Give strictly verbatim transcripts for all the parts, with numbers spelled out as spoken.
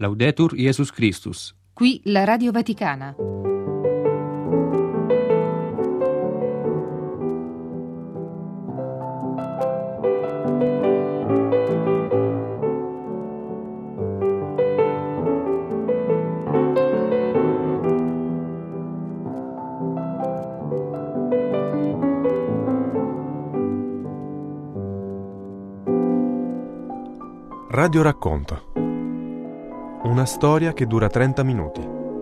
Laudetur Jesus Christus. Qui la Radio Vaticana. Radio racconta. Una storia che dura trenta minuti.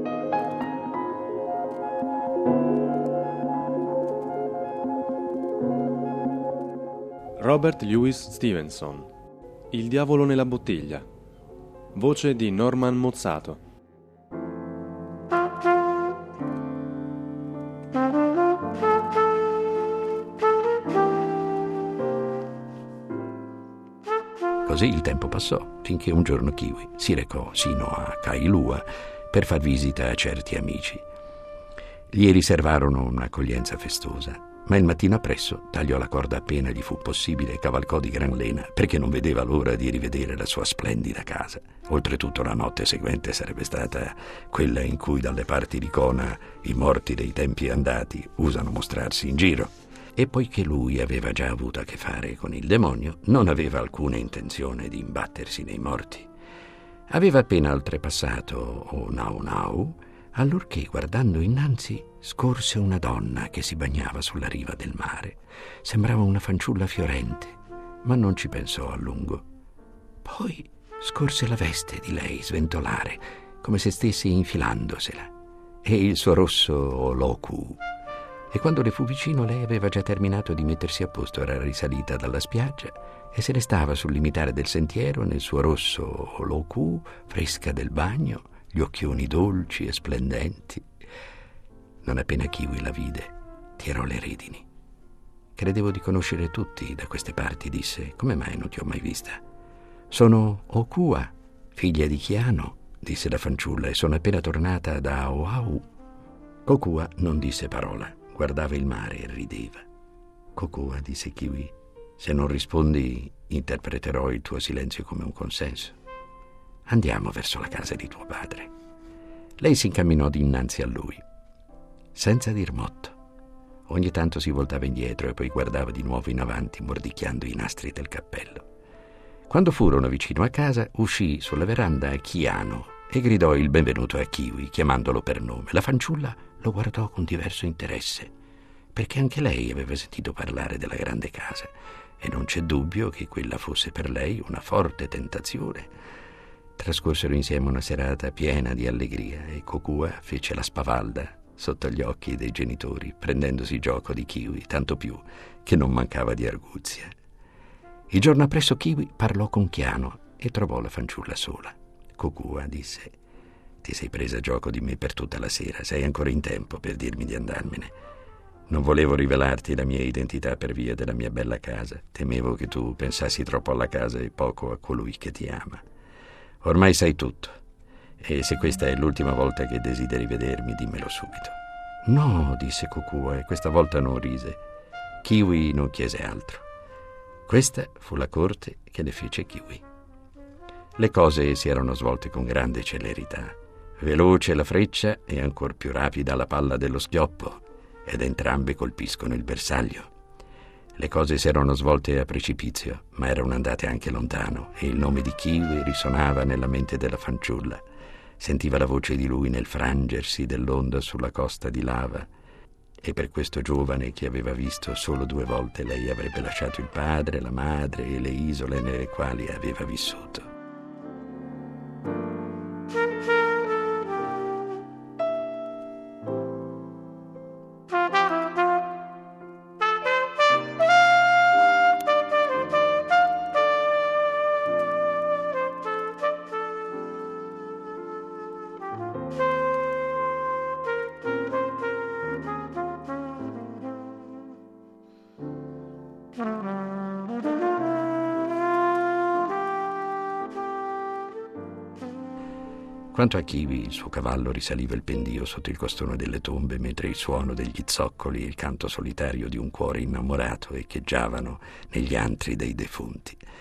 Robert Louis Stevenson. Il diavolo nella bottiglia. Voce di Norman Mozzato. Così il tempo passò, finché un giorno Kiwi si recò sino a Kailua per far visita a certi amici. Gli riservarono un'accoglienza festosa, ma il mattino appresso tagliò la corda appena gli fu possibile e cavalcò di gran lena, perché non vedeva l'ora di rivedere la sua splendida casa. Oltretutto la notte seguente sarebbe stata quella in cui dalle parti di Kona i morti dei tempi andati usano mostrarsi in giro. E poiché lui aveva già avuto a che fare con il demonio, non aveva alcuna intenzione di imbattersi nei morti. Aveva appena oltrepassato Onaunau, allorché, guardando innanzi, scorse una donna che si bagnava sulla riva del mare. Sembrava una fanciulla fiorente, ma non ci pensò a lungo. Poi scorse la veste di lei sventolare, come se stesse infilandosela, e il suo rosso oloku. E quando le fu vicino, lei aveva già terminato di mettersi a posto, era risalita dalla spiaggia e se ne stava sul limitare del sentiero nel suo rosso oloku, fresca del bagno, gli occhioni dolci e splendenti. Non appena Kiwi la vide, tirò le redini. Credevo di conoscere tutti da queste parti, disse. Come mai non ti ho mai vista? Sono Okua, figlia di Kiano, disse la fanciulla, e sono appena tornata da Oahu. Okua non disse parola. Guardava il mare e rideva. Kokua, disse Kiwi, se non rispondi interpreterò il tuo silenzio come un consenso. Andiamo verso la casa di tuo padre. Lei si incamminò dinanzi a lui, senza dir motto. Ogni tanto si voltava indietro e poi guardava di nuovo in avanti, mordicchiando i nastri del cappello. Quando furono vicino a casa, uscì sulla veranda Kiano e gridò il benvenuto a Kiwi, chiamandolo per nome. La fanciulla lo guardò con diverso interesse, perché anche lei aveva sentito parlare della grande casa e non c'è dubbio che quella fosse per lei una forte tentazione. Trascorsero insieme una serata piena di allegria e Kokua fece la spavalda sotto gli occhi dei genitori, prendendosi gioco di Kiwi, tanto più che non mancava di arguzia. Il giorno appresso Kiwi parlò con Kiano e trovò la fanciulla sola. Kokua disse: ti sei presa gioco di me per tutta la sera, sei ancora in tempo per dirmi di andarmene. Non volevo rivelarti la mia identità per via della mia bella casa, temevo che tu pensassi troppo alla casa e poco a colui che ti ama. Ormai sai tutto, e se questa è l'ultima volta che desideri vedermi, dimmelo subito. No, disse Kokua, e questa volta non rise. Kiwi non chiese altro. Questa fu la corte che le fece Kiwi. Le cose si erano svolte con grande celerità. Veloce la freccia e ancor più rapida la palla dello schioppo, ed entrambe colpiscono il bersaglio. Le cose si erano svolte a precipizio, ma erano andate anche lontano, e il nome di Kiwi risonava nella mente della fanciulla. Sentiva la voce di lui nel frangersi dell'onda sulla costa di lava, e per questo giovane che aveva visto solo due volte lei avrebbe lasciato il padre, la madre e le isole nelle quali aveva vissuto. Quanto a Kiwi, il suo cavallo risaliva il pendio sotto il costone delle tombe, mentre il suono degli zoccoli e il canto solitario di un cuore innamorato echeggiavano negli antri dei defunti.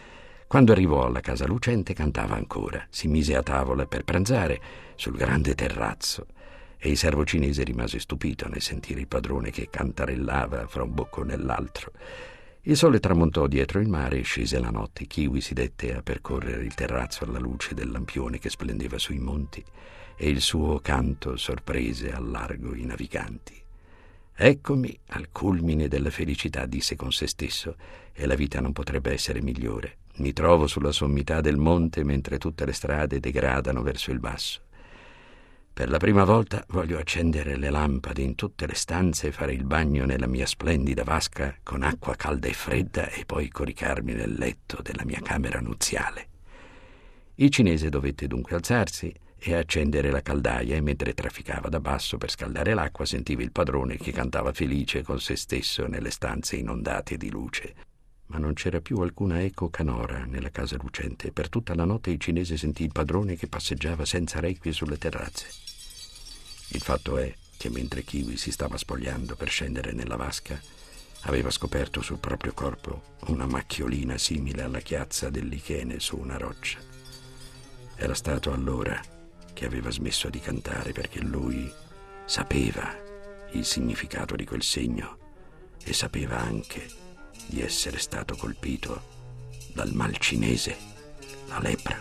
Quando arrivò alla casa lucente cantava ancora. Si mise a tavola per pranzare sul grande terrazzo e il servo cinese rimase stupito nel sentire il padrone che cantarellava fra un boccone e l'altro. Il sole tramontò dietro il mare e scese la notte. Kiwi si dette a percorrere il terrazzo alla luce del lampione che splendeva sui monti e il suo canto sorprese al largo i naviganti. «Eccomi al culmine della felicità», disse con se stesso, «e la vita non potrebbe essere migliore. Mi trovo sulla sommità del monte mentre tutte le strade degradano verso il basso. Per la prima volta voglio accendere le lampade in tutte le stanze e fare il bagno nella mia splendida vasca con acqua calda e fredda e poi coricarmi nel letto della mia camera nuziale». Il cinese dovette dunque alzarsi e accendere la caldaia e mentre trafficava da basso per scaldare l'acqua sentiva il padrone che cantava felice con se stesso nelle stanze inondate di luce. Ma non c'era più alcuna eco canora nella casa lucente e per tutta la notte il cinese sentì il padrone che passeggiava senza requie sulle terrazze. Il fatto è che mentre Kiwi si stava spogliando per scendere nella vasca, aveva scoperto sul proprio corpo una macchiolina simile alla chiazza del lichene su una roccia. Era stato allora che aveva smesso di cantare perché lui sapeva il significato di quel segno e sapeva anche di essere stato colpito dal mal cinese, la lepra.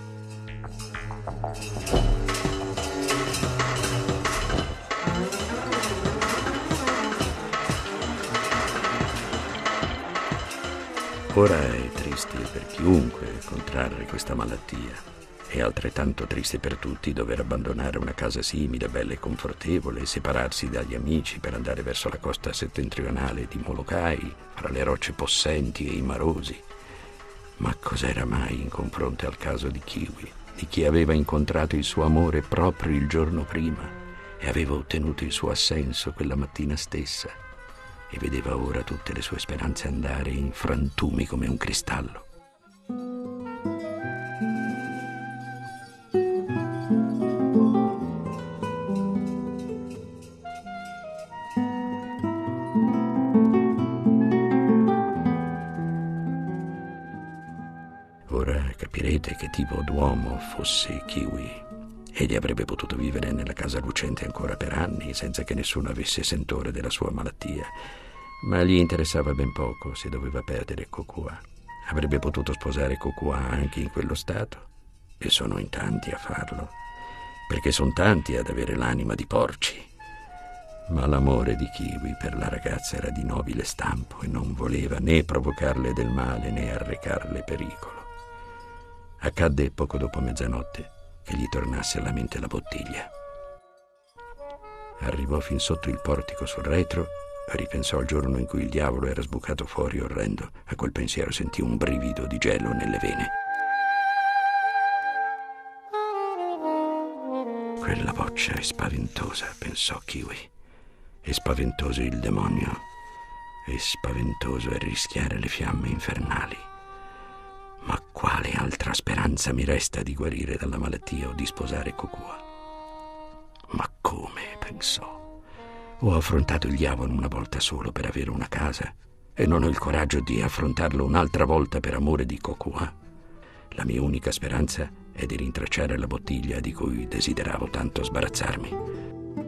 Ora è triste per chiunque contrarre questa malattia. È altrettanto triste per tutti dover abbandonare una casa simile, bella e confortevole, e separarsi dagli amici per andare verso la costa settentrionale di Molokai, fra le rocce possenti e i marosi. Ma cos'era mai in confronto al caso di Kiwi, di chi aveva incontrato il suo amore proprio il giorno prima e aveva ottenuto il suo assenso quella mattina stessa e vedeva ora tutte le sue speranze andare in frantumi come un cristallo? Ora capirete che tipo d'uomo fosse Kiwi. Egli avrebbe potuto vivere nella casa lucente ancora per anni senza che nessuno avesse sentore della sua malattia, ma gli interessava ben poco se doveva perdere Kokua. Avrebbe potuto sposare Kokua anche in quello stato, e sono in tanti a farlo, perché sono tanti ad avere l'anima di porci. Ma l'amore di Kiwi per la ragazza era di nobile stampo e non voleva né provocarle del male né arrecarle pericolo. Accadde poco dopo mezzanotte che gli tornasse alla mente la bottiglia. Arrivò fin sotto il portico sul retro, ripensò al giorno in cui il diavolo era sbucato fuori orrendo. A quel pensiero sentì un brivido di gelo nelle vene. Quella boccia è spaventosa, pensò Kiwi. È spaventoso il demonio, è spaventoso è rischiare le fiamme infernali. Ma quale altra speranza mi resta di guarire dalla malattia o di sposare Kokua? Ma come, pensò, ho affrontato il diavolo una volta solo per avere una casa e non ho il coraggio di affrontarlo un'altra volta per amore di Kokua. La mia unica speranza è di rintracciare la bottiglia di cui desideravo tanto sbarazzarmi.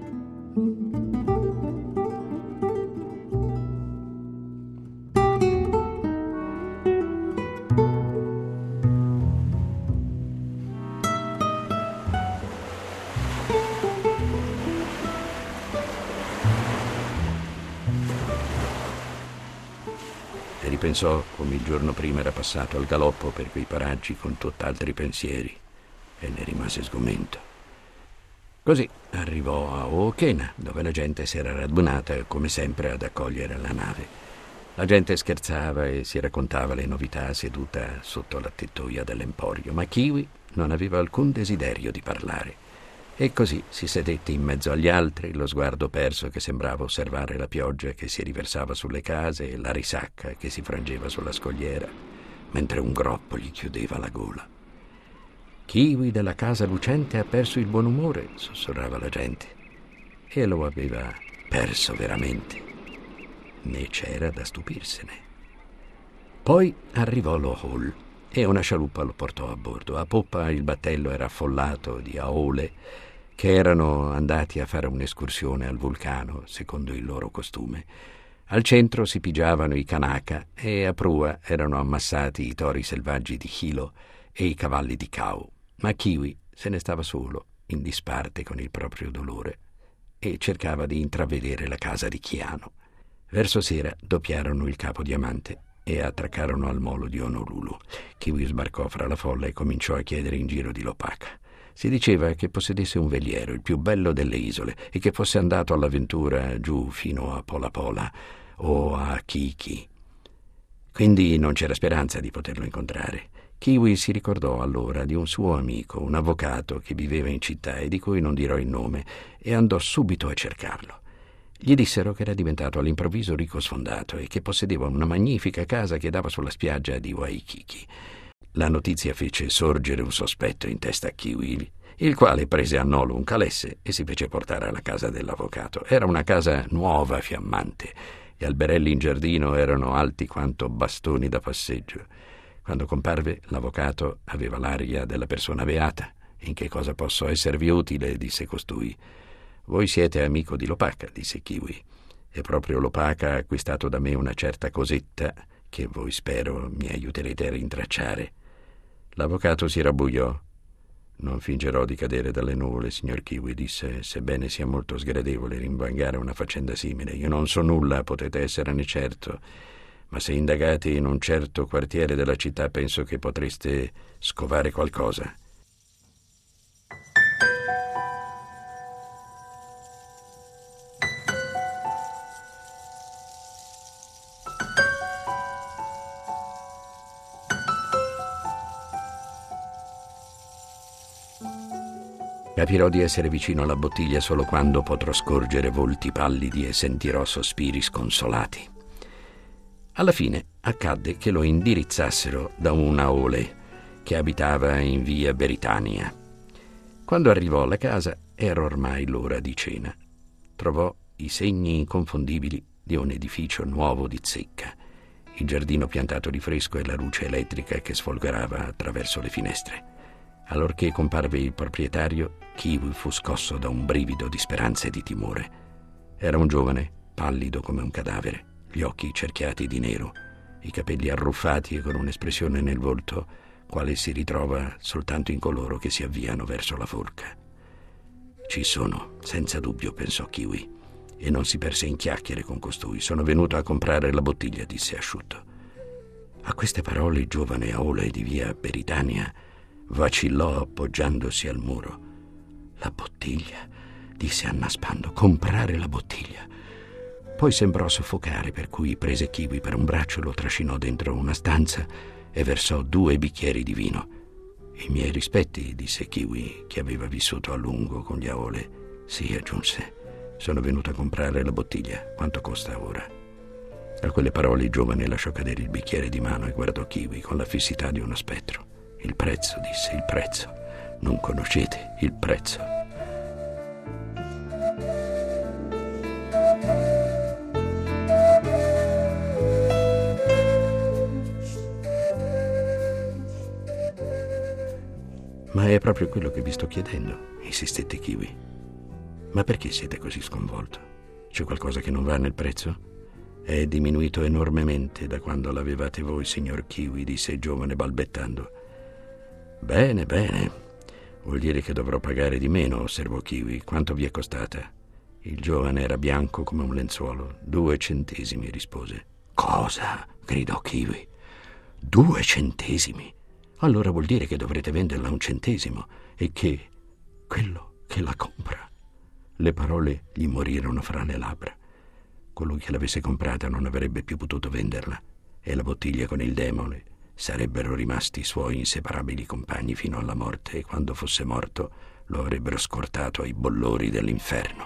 E ripensò come il giorno prima era passato al galoppo per quei paraggi con tutt'altri pensieri e ne rimase sgomento. Così arrivò a Ookena, dove la gente si era radunata come sempre ad accogliere la nave. La gente scherzava e si raccontava le novità seduta sotto la tettoia dell'emporio, ma Kiwi non aveva alcun desiderio di parlare. E così si sedette in mezzo agli altri, lo sguardo perso che sembrava osservare la pioggia che si riversava sulle case e la risacca che si frangeva sulla scogliera, mentre un groppo gli chiudeva la gola. Kiwi della casa lucente ha perso il buon umore, sussurrava la gente. E lo aveva perso veramente. Né c'era da stupirsene. Poi arrivò lo Hall, e una scialuppa lo portò a bordo. A poppa il battello era affollato di aole che erano andati a fare un'escursione al vulcano, secondo il loro costume. Al centro si pigiavano i Kanaka e a prua erano ammassati i tori selvaggi di Hilo e i cavalli di Kau. Ma Kiwi se ne stava solo, in disparte con il proprio dolore, e cercava di intravedere la casa di Chiano. Verso sera doppiarono il Capo Diamante e attraccarono al molo di Honolulu. Kiwi sbarcò fra la folla e cominciò a chiedere in giro di Lopaka. Si diceva che possedesse un veliero, il più bello delle isole, e che fosse andato all'avventura giù fino a Pola Pola o a Kiki. Quindi non c'era speranza di poterlo incontrare. Kiwi si ricordò allora di un suo amico, un avvocato che viveva in città e di cui non dirò il nome, e andò subito a cercarlo. Gli dissero che era diventato all'improvviso ricco sfondato e che possedeva una magnifica casa che dava sulla spiaggia di Waikiki. La notizia fece sorgere un sospetto in testa a Kiwi, il quale prese a nolo un calesse e si fece portare alla casa dell'avvocato. Era una casa nuova, fiammante. Gli alberelli in giardino erano alti quanto bastoni da passeggio. Quando comparve, l'avvocato aveva l'aria della persona beata. «In che cosa posso esservi utile?» disse costui. «Voi siete amico di Lopaka», disse Kiwi. «E proprio Lopaka ha acquistato da me una certa cosetta che voi, spero, mi aiuterete a rintracciare». L'avvocato si rabbuiò. «Non fingerò di cadere dalle nuvole, signor Kiwi», disse, «sebbene sia molto sgradevole rinvangare una faccenda simile. Io non so nulla, potete esserne certo, ma se indagate in un certo quartiere della città penso che potreste scovare qualcosa». Capirò di essere vicino alla bottiglia solo quando potrò scorgere volti pallidi e sentirò sospiri sconsolati. Alla fine accadde che lo indirizzassero da un aole che abitava in via Beritania. Quando arrivò alla casa era ormai l'ora di cena. Trovò i segni inconfondibili di un edificio nuovo di zecca, il giardino piantato di fresco e la luce elettrica che sfolgorava attraverso le finestre. Allorché comparve il proprietario, Kiwi fu scosso da un brivido di speranza e di timore. Era un giovane, pallido come un cadavere, gli occhi cerchiati di nero, i capelli arruffati e con un'espressione nel volto quale si ritrova soltanto in coloro che si avviano verso la forca. «Ci sono, senza dubbio», pensò Kiwi, e non si perse in chiacchiere con costui. «Sono venuto a comprare la bottiglia», disse asciutto. A queste parole il giovane aole di via Beritania vacillò appoggiandosi al muro. «La bottiglia», disse annaspando, «comprare la bottiglia». Poi sembrò soffocare, per cui prese Kiwi per un braccio, lo trascinò dentro una stanza e versò due bicchieri di vino. «I miei rispetti», disse Kiwi, che aveva vissuto a lungo con gli aole. «Sì», aggiunse, «sono venuto a comprare la bottiglia. Quanto costa ora?» A quelle parole il giovane lasciò cadere il bicchiere di mano e guardò Kiwi con la fissità di uno spettro. «Il prezzo», disse, «il prezzo. Non conoscete il prezzo». «Ma è proprio quello che vi sto chiedendo», insistette Kiwi. «Ma perché siete così sconvolto? C'è qualcosa che non va nel prezzo?» «È diminuito enormemente da quando l'avevate voi, signor Kiwi», disse il giovane balbettando. «Bene, bene. Vuol dire che dovrò pagare di meno», osservò Kiwi. «Quanto vi è costata?» Il giovane era bianco come un lenzuolo. «Due centesimi», rispose. «Cosa?» gridò Kiwi. «Due centesimi? Allora vuol dire che dovrete venderla a un centesimo e che quello che la compra». Le parole gli morirono fra le labbra. Colui che l'avesse comprata non avrebbe più potuto venderla e la bottiglia con il demone sarebbero rimasti i suoi inseparabili compagni fino alla morte, e quando fosse morto lo avrebbero scortato ai bollori dell'inferno.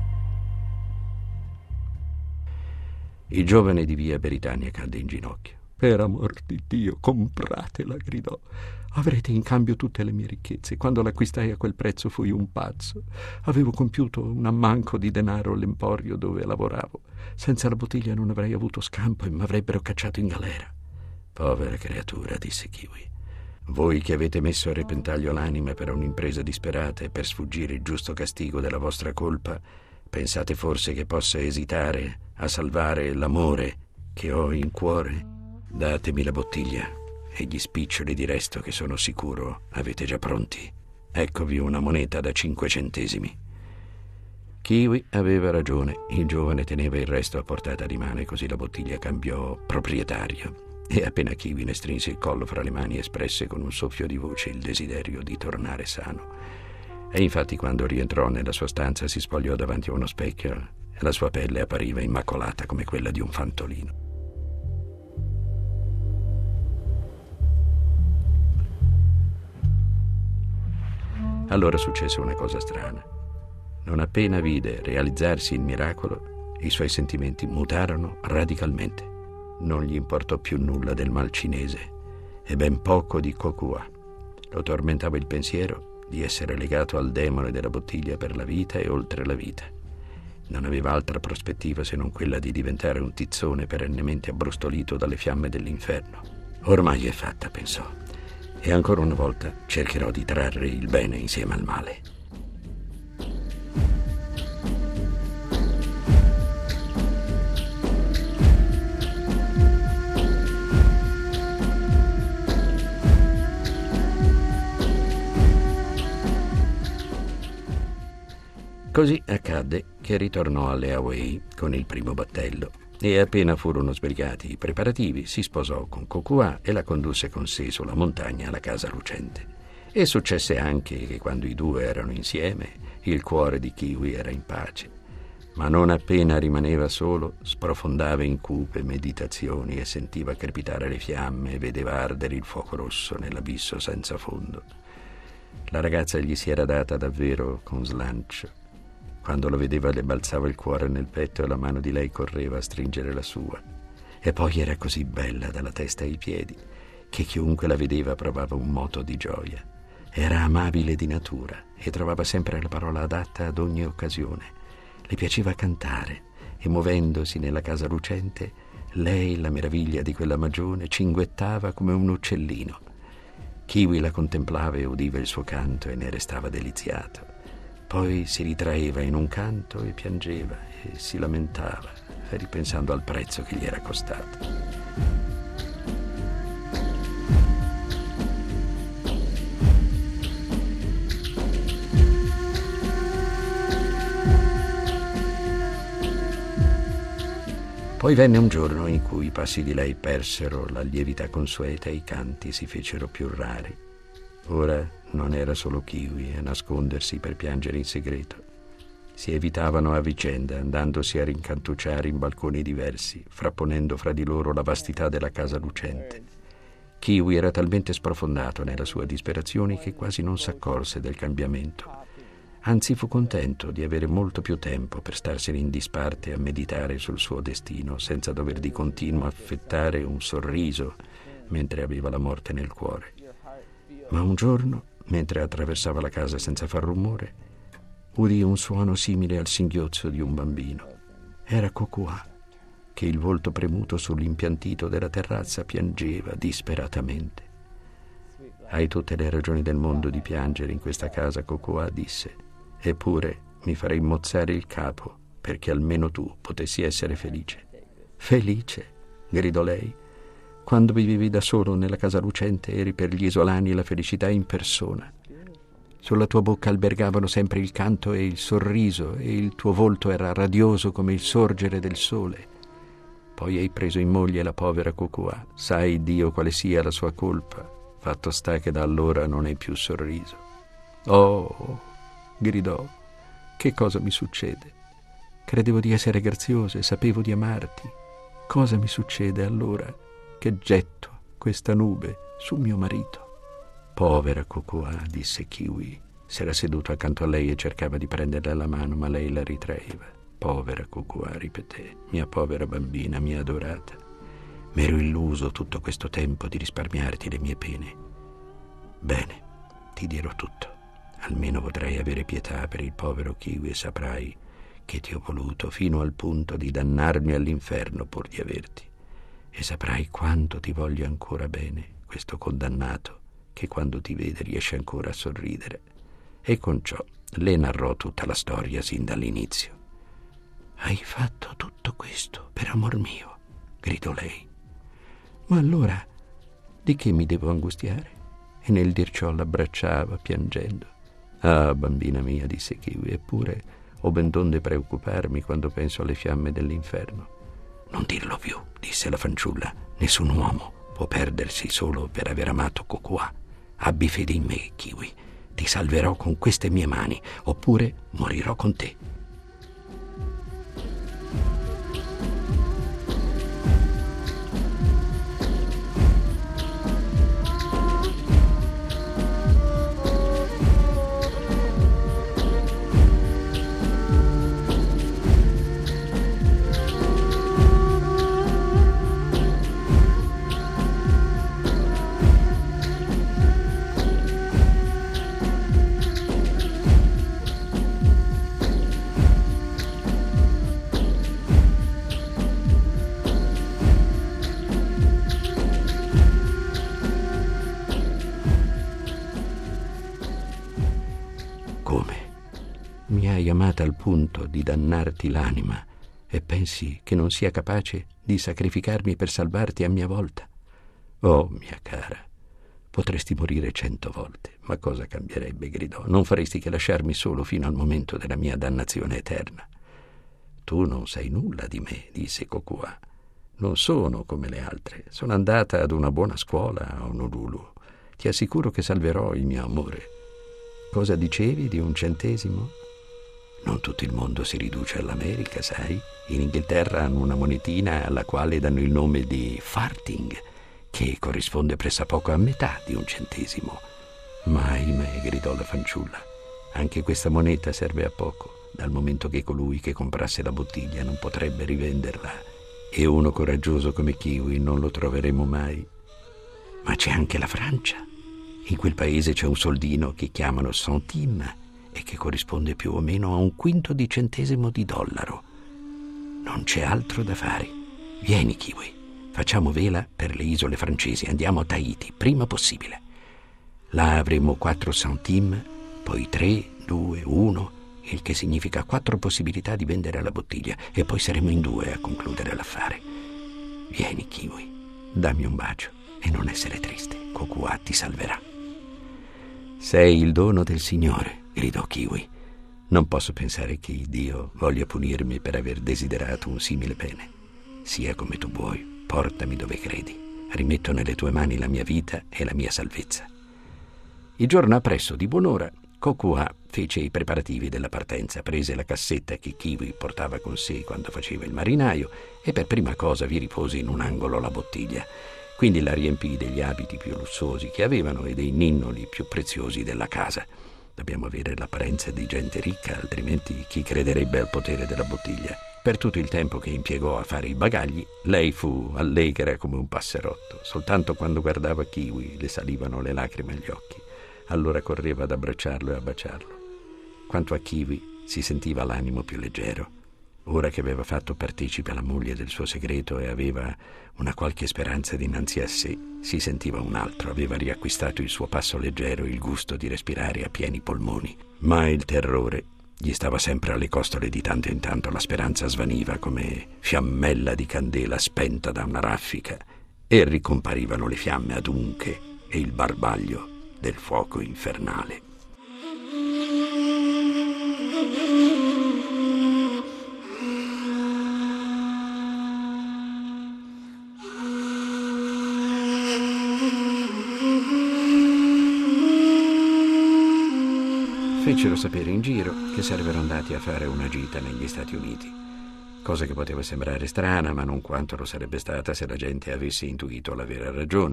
Il giovane di via Beritania cadde in ginocchio. Per amor di Dio, compratela, gridò. Avrete in cambio tutte le mie ricchezze. Quando l'acquistai a quel prezzo fui un pazzo. Avevo compiuto un ammanco di denaro all'emporio dove lavoravo. Senza la bottiglia non avrei avuto scampo e mi avrebbero cacciato in galera. Povera creatura, disse Kiwi. Voi che avete messo a repentaglio l'anima per un'impresa disperata e per sfuggire il giusto castigo della vostra colpa, pensate forse che possa esitare a salvare l'amore che ho in cuore? Datemi la bottiglia e gli spiccioli di resto che sono sicuro avete già pronti. Eccovi una moneta da cinque centesimi. Kiwi aveva ragione. Il giovane teneva il resto a portata di mano e così la bottiglia cambiò proprietario. E appena Kiwi ne strinse il collo fra le mani espresse con un soffio di voce il desiderio di tornare sano. E infatti quando rientrò nella sua stanza si spogliò davanti a uno specchio e la sua pelle appariva immacolata come quella di un fantolino. Allora successe una cosa strana. Non appena vide realizzarsi il miracolo, i suoi sentimenti mutarono radicalmente. Non gli importò più nulla del mal cinese e ben poco di Kokua. Lo tormentava il pensiero di essere legato al demone della bottiglia per la vita e oltre la vita. Non aveva altra prospettiva se non quella di diventare un tizzone perennemente abbrustolito dalle fiamme dell'inferno. Ormai è fatta, pensò, e ancora una volta cercherò di trarre il bene insieme al male. Così accadde che ritornò alle Hawaii con il primo battello e appena furono sbrigati i preparativi si sposò con Kokua e la condusse con sé sulla montagna alla casa lucente. E successe anche che quando i due erano insieme il cuore di Kiwi era in pace, ma non appena rimaneva solo sprofondava in cupe meditazioni e sentiva crepitare le fiamme e vedeva ardere il fuoco rosso nell'abisso senza fondo. La ragazza gli si era data davvero con slancio. Quando lo vedeva le balzava il cuore nel petto e la mano di lei correva a stringere la sua. E poi era così bella dalla testa ai piedi che chiunque la vedeva provava un moto di gioia. Era amabile di natura e trovava sempre la parola adatta ad ogni occasione. Le piaceva cantare e muovendosi nella casa lucente, lei, la meraviglia di quella magione, cinguettava come un uccellino. Kiwi la contemplava e udiva il suo canto e ne restava deliziato. Poi si ritraeva in un canto e piangeva e si lamentava, ripensando al prezzo che gli era costato. Poi venne un giorno in cui i passi di lei persero la lievità consueta e i canti si fecero più rari. Ora non era solo Kiwi a nascondersi per piangere in segreto. Si evitavano a vicenda, andandosi a rincantucciare in balconi diversi, frapponendo fra di loro la vastità della casa lucente. Kiwi era talmente sprofondato nella sua disperazione che quasi non s'accorse del cambiamento. Anzi fu contento di avere molto più tempo per starsene in disparte a meditare sul suo destino, senza dover di continuo affettare un sorriso mentre aveva la morte nel cuore. Ma un giorno, mentre attraversava la casa senza far rumore, udì un suono simile al singhiozzo di un bambino. Era Kokua, che il volto premuto sull'impiantito della terrazza piangeva disperatamente. Hai tutte le ragioni del mondo di piangere in questa casa, Kokua, disse. Eppure mi farei mozzare il capo perché almeno tu potessi essere felice. Felice? Gridò lei. Quando vivevi da solo nella casa lucente eri per gli isolani la felicità in persona. Sulla tua bocca albergavano sempre il canto e il sorriso e il tuo volto era radioso come il sorgere del sole. Poi hai preso in moglie la povera Kokua. Sai Dio quale sia la sua colpa. Fatto sta che da allora non hai più sorriso. Oh, gridò, che cosa mi succede? Credevo di essere graziosa e sapevo di amarti. Cosa mi succede allora che getto questa nube su mio marito? Povera Kokua, disse Kiwi. S'era seduto accanto a lei e cercava di prenderle la mano, ma lei la ritraeva. Povera Kokua, ripeté, mia povera bambina, mia adorata. M'ero illuso tutto questo tempo di risparmiarti le mie pene. Bene, ti dirò tutto. Almeno potrai avere pietà per il povero Kiwi e saprai che ti ho voluto fino al punto di dannarmi all'inferno pur di averti. E saprai quanto ti voglio ancora bene, questo condannato che quando ti vede riesce ancora a sorridere. E con ciò le narrò tutta la storia sin dall'inizio. «Hai fatto tutto questo per amor mio», gridò lei. «Ma allora di che mi devo angustiare?» E nel dir ciò l'abbracciava piangendo. «Ah, bambina mia», disse Kiwi, «eppure ho ben donde preoccuparmi quando penso alle fiamme dell'inferno». «Non dirlo più», disse la fanciulla. «Nessun uomo può perdersi solo per aver amato Kokua. Abbi fede in me, Kiwi. Ti salverò con queste mie mani, oppure morirò con te». Mi hai amata al punto di dannarti l'anima e pensi che non sia capace di sacrificarmi per salvarti a mia volta? Oh, mia cara, potresti morire cento volte, ma cosa cambierebbe, gridò. Non faresti che lasciarmi solo fino al momento della mia dannazione eterna. Tu non sai nulla di me, disse Kokua. Non sono come le altre. Sono andata ad una buona scuola a Honolulu. Ti assicuro che salverò il mio amore. Cosa dicevi di un centesimo? Non tutto il mondo si riduce all'America, sai? In Inghilterra hanno una monetina alla quale danno il nome di farthing, che corrisponde pressappoco a metà di un centesimo. Ma ahimè, gridò la fanciulla, anche questa moneta serve a poco, dal momento che colui che comprasse la bottiglia non potrebbe rivenderla, e uno coraggioso come Kiwi non lo troveremo mai. Ma c'è anche la Francia. In quel paese c'è un soldino che chiamano centime e che corrisponde più o meno a un quinto di centesimo di dollaro. Non c'è altro da fare. Vieni, Kiwi, facciamo vela per le isole francesi, andiamo a Tahiti, prima possibile. Là avremo quattro centime, poi tre, due, uno, il che significa quattro possibilità di vendere la bottiglia, e poi saremo in due a concludere l'affare. Vieni, Kiwi, dammi un bacio e non essere triste, Kokua ti salverà. Sei il dono del Signore, gridò Kiwi. Non posso pensare che Dio voglia punirmi per aver desiderato un simile bene. Sia come tu vuoi, portami dove credi. Rimetto nelle tue mani la mia vita e la mia salvezza. Il giorno appresso, di buon'ora, Kokua fece i preparativi della partenza, prese la cassetta che Kiwi portava con sé quando faceva il marinaio e per prima cosa vi ripose in un angolo la bottiglia. Quindi la riempì degli abiti più lussuosi che avevano e dei ninnoli più preziosi della casa. Dobbiamo avere l'apparenza di gente ricca, altrimenti chi crederebbe al potere della bottiglia? Per tutto il tempo che impiegò a fare i bagagli, lei fu allegra come un passerotto. Soltanto quando guardava Kiwi le salivano le lacrime agli occhi. Allora correva ad abbracciarlo e a baciarlo. Quanto a Kiwi, si sentiva l'animo più leggero. Ora che aveva fatto partecipe la moglie del suo segreto e aveva una qualche speranza dinanzi a sé, si sentiva un altro, aveva riacquistato il suo passo leggero e il gusto di respirare a pieni polmoni. Ma il terrore gli stava sempre alle costole, di tanto in tanto la speranza svaniva come fiammella di candela spenta da una raffica e ricomparivano le fiamme adunche e il barbaglio del fuoco infernale. Fecero sapere in giro che sarebbero andati a fare una gita negli Stati Uniti, cosa che poteva sembrare strana, ma non quanto lo sarebbe stata se la gente avesse intuito la vera ragione.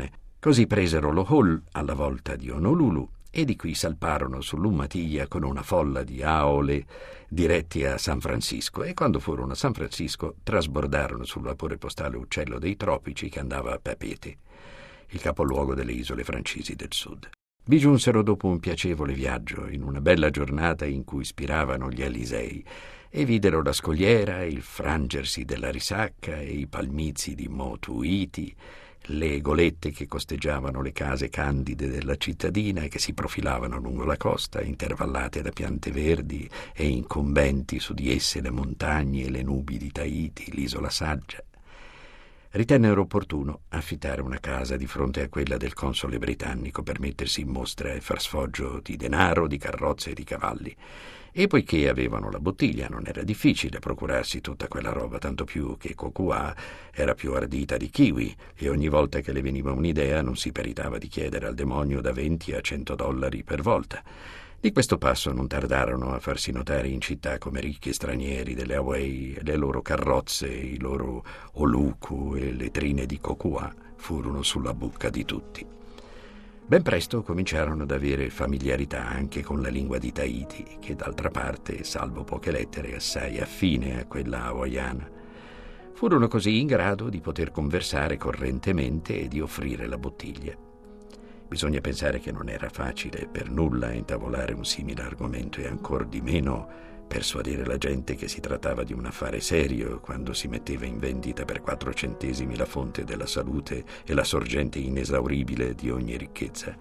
Così presero lo hall alla volta di Honolulu e di qui salparono sull'Umatilla con una folla di aole diretti a San Francisco, e quando furono a San Francisco trasbordarono sul vapore postale Uccello dei Tropici che andava a Papeete, il capoluogo delle isole francesi del sud. Vi giunsero dopo un piacevole viaggio in una bella giornata in cui spiravano gli Alisei e videro la scogliera, il frangersi della risacca e i palmizi di Motuiti, le golette che costeggiavano le case candide della cittadina e che si profilavano lungo la costa, intervallate da piante verdi e incombenti su di esse le montagne e le nubi di Tahiti, l'isola saggia. Ritennero opportuno affittare una casa di fronte a quella del console britannico per mettersi in mostra e far sfoggio di denaro, di carrozze e di cavalli. E poiché avevano la bottiglia non era difficile procurarsi tutta quella roba, tanto più che Kokua era più ardita di Kiwi e ogni volta che le veniva un'idea non si peritava di chiedere al demonio da venti a cento dollari per volta. Di questo passo non tardarono a farsi notare in città come ricchi stranieri delle Hawaii, le loro carrozze, i loro oluku e le trine di Kokua furono sulla bocca di tutti. Ben presto cominciarono ad avere familiarità anche con la lingua di Tahiti, che d'altra parte, salvo poche lettere, è assai affine a quella hawaiana. Furono così in grado di poter conversare correntemente e di offrire la bottiglia. Bisogna pensare che non era facile per nulla intavolare un simile argomento e ancor di meno persuadere la gente che si trattava di un affare serio quando si metteva in vendita per quattro centesimi la fonte della salute e la sorgente inesauribile di ogni ricchezza.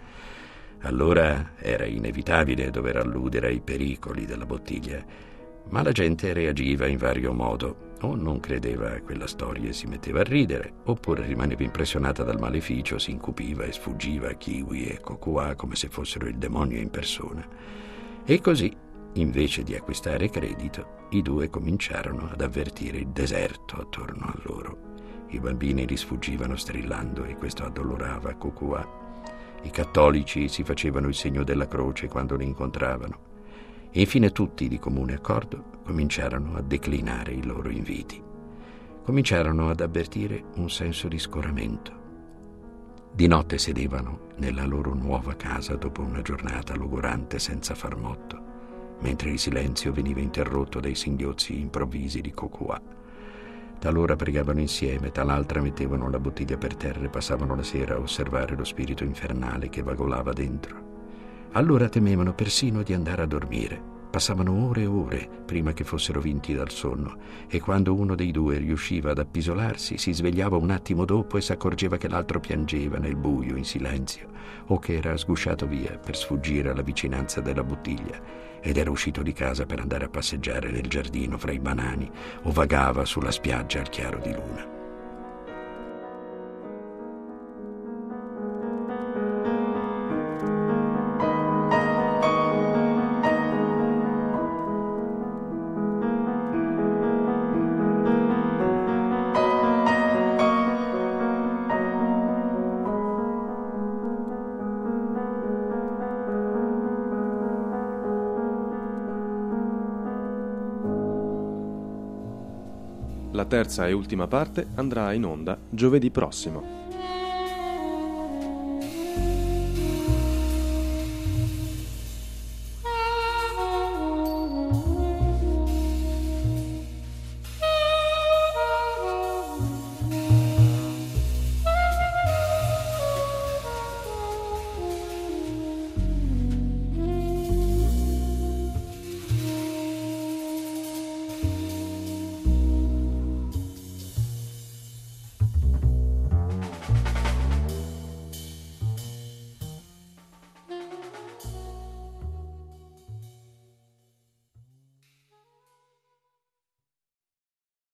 Allora era inevitabile dover alludere ai pericoli della bottiglia, ma la gente reagiva in vario modo. O non credeva a quella storia e si metteva a ridere, oppure rimaneva impressionata dal maleficio, si incupiva e sfuggiva a Kiwi e Kokua come se fossero il demonio in persona. E così, invece di acquistare credito, i due cominciarono ad avvertire il deserto attorno a loro. I bambini li sfuggivano strillando e questo addolorava Kokua. I cattolici si facevano il segno della croce quando li incontravano. E infine tutti, di comune accordo, cominciarono a declinare i loro inviti. Cominciarono ad avvertire un senso di scoramento. Di notte sedevano nella loro nuova casa dopo una giornata logorante senza far motto, mentre il silenzio veniva interrotto dai singhiozzi improvvisi di Kokua. Talora pregavano insieme, tal'altra mettevano la bottiglia per terra e passavano la sera a osservare lo spirito infernale che vagolava dentro. Allora temevano persino di andare a dormire. Passavano ore e ore prima che fossero vinti dal sonno, e quando uno dei due riusciva ad appisolarsi si svegliava un attimo dopo e s'accorgeva che l'altro piangeva nel buio in silenzio, o che era sgusciato via per sfuggire alla vicinanza della bottiglia ed era uscito di casa per andare a passeggiare nel giardino fra i banani o vagava sulla spiaggia al chiaro di luna. La terza e ultima parte andrà in onda giovedì prossimo.